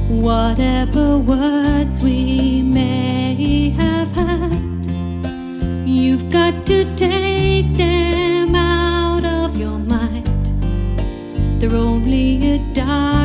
Whatever words we may have had, you've got to take them out of your mind. They're only a dime